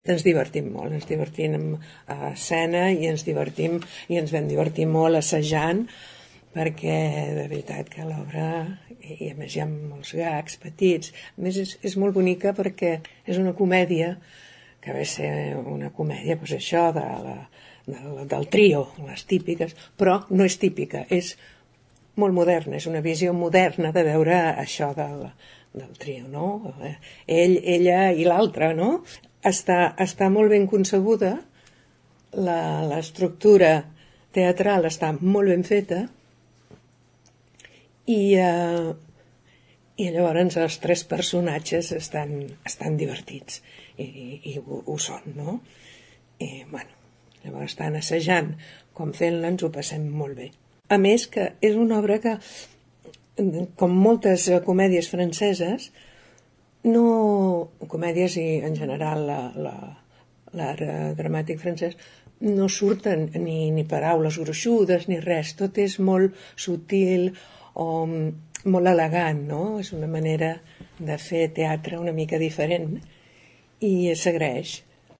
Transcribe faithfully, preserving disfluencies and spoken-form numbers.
Ens divertim molt, ens divertim a escena i ens divertim i ens vam divertir molt assajant, perquè de veritat que l'obra, i a més hi ha molts gags petits, a més és, és molt bonica perquè és una comèdia que ve a ser una comèdia, doncs això, de la, del, del trio, les típiques, però no és típica, és molt moderna, és una visió moderna de veure això del, del trio, no? Ell, ella i l'altre, no? Està, està molt ben concebuda, la, l'estructura teatral està molt ben feta i, eh, i llavors els tres personatges estan, estan divertits i, i, i ho, ho són, no? I, bueno, llavors estan assajant com fent-la, ens ho passem molt bé. A més que és una obra que, com moltes comèdies franceses, no, comèdies i en general la, la, l'art dramàtic francès, no surten ni, ni paraules gruixudes ni res, tot és molt sutil o molt elegant, no? És una manera de fer teatre una mica diferent i s'agraeix.